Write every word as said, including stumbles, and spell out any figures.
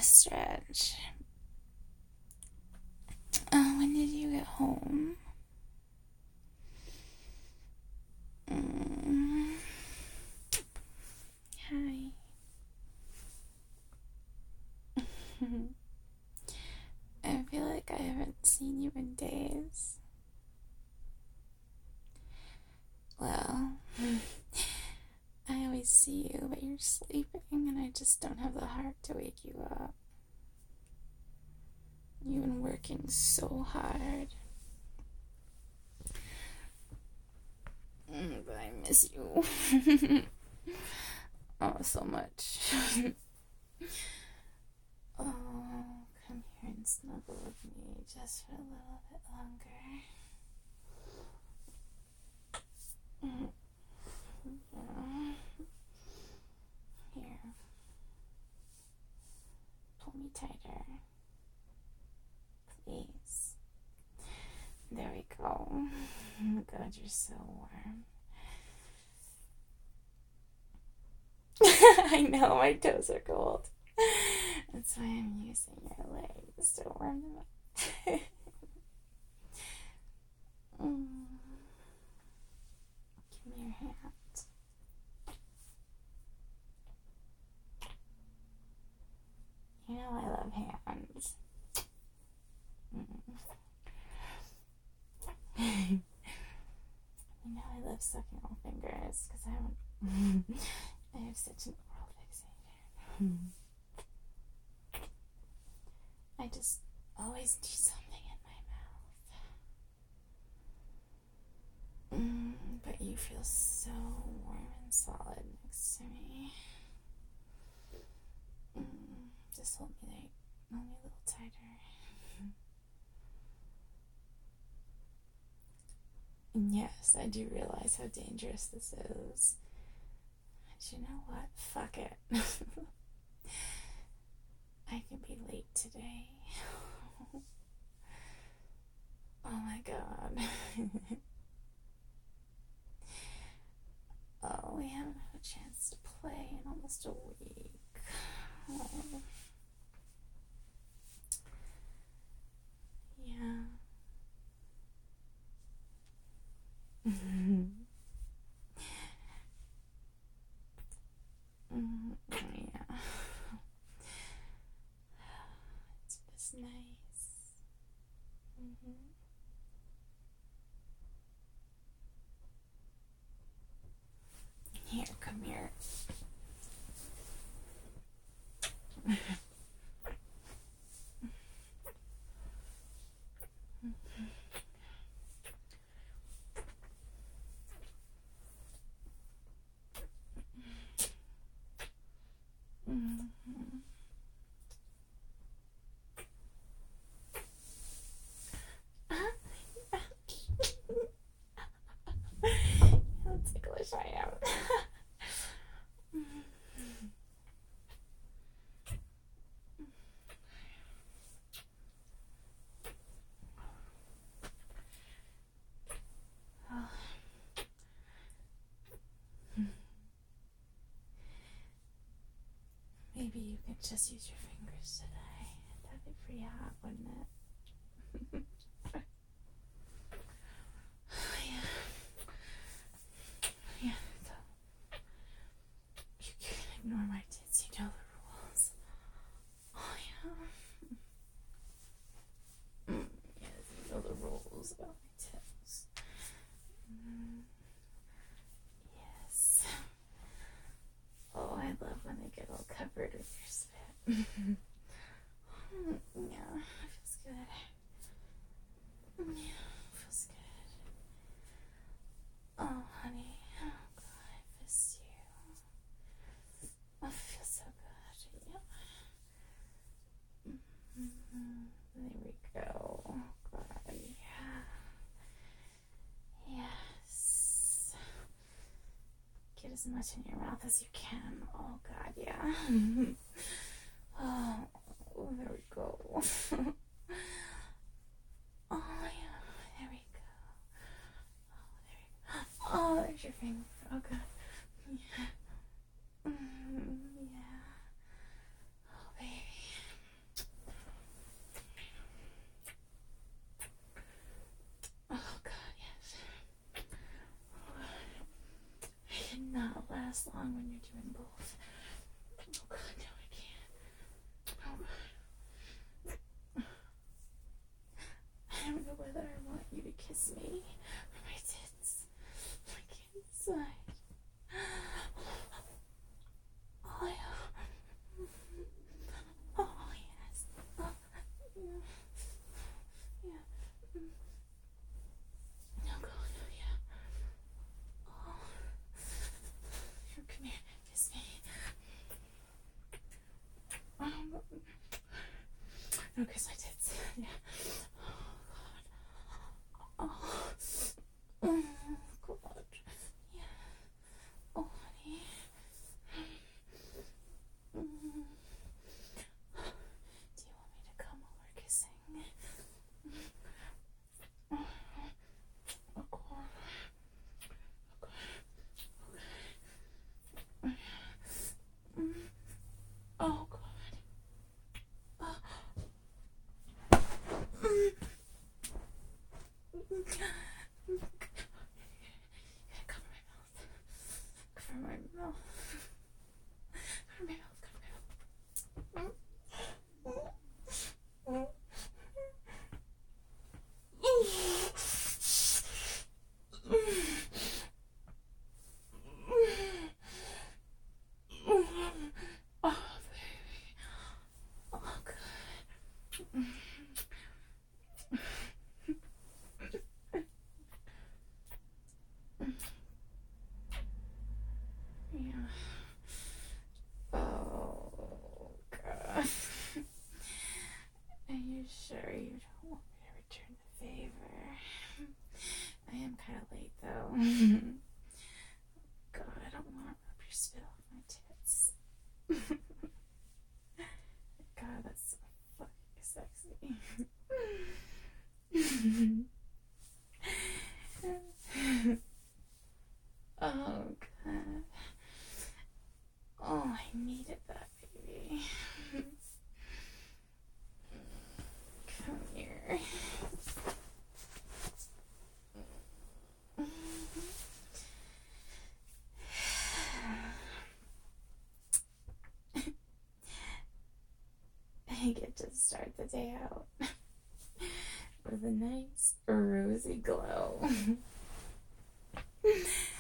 stretch. Oh, when did you get home? Mm. Hi. I feel like I haven't seen you in days. Well, I always see you, but you're sleeping, and I just don't have the heart to wake you up. You've been working so hard. Mm, but I miss you. Oh, so much. Oh, come here and snuggle with me just for a little bit longer. Mm. Yeah. Here. Pull me tighter. Please. There we go. Oh my God, you're so warm. I know, my toes are cold. That's why I'm using your legs to warm them up. Mm. Give me your hand. You know I love hands. Mm. You know I love sucking on fingers because I haven't. I have such an oral fixation. I just always do something in my mouth. Mm, but you feel so warm and solid next to me. Mm, just hold me there. Hold me a little tighter. And yes, I do realize how dangerous this is. But you know what? Fuck it. I can be late today. Oh my God. Oh, we haven't had a chance to play in almost a week. Oh. Yeah. Mm-hmm. Mm-hmm. Yeah. It's just nice. Mm-hmm. Here, come here. Mm-hmm. How ticklish I am. Maybe you could just use your fingers today. That'd be pretty hot, wouldn't it? Yeah. Yeah. So you can ignore my tits. You know the rules. Oh yeah. Mm, yes, you know the rules about my tits. Mm, yes. Oh, I love when they get all covered with your spit. Mm, yeah, it feels good. Mm, yeah, it feels good. Oh, honey. Oh, God, I miss you. Oh, it feels so good. Yeah. Mm-hmm. There we go. Oh, God, yeah. Yes. Get as much in your mouth as you can. Oh, God, yeah. Oh, there we go. Oh, yeah. There we go. Oh, there we go. Oh, there's your finger. Oh, God. Yeah. Mm, yeah. Oh, baby. both. Oh God, no, I can't. Oh God. I don't know whether I want you to kiss me or my tits. I can't decide. Oh, yeah. Oh, yes. Oh, yeah. Yeah. Oh, God, oh, yeah. Oh. Here, come here. Kiss me. Um, no, kiss my tits. Yeah. Oh, God. Oh, God. Yeah. Oh, honey. Mm. Do you want me to come while we're kissing? Oh, oh, God. Okay. Okay. Oh, God. Oh. Mm. You gotta cover my mouth. Cover my mouth. Cover my mouth. Cover my mouth. Oh, baby. Oh, good. Yeah. Oh, God. Are you sure you don't want me to return the favor? I am kind of late, though. God, I don't want to rub your spit off my tits. God, that's so fucking sexy. Oh, God. Oh, I needed that, baby. Come here. I get to start the day out with a nice rosy glow.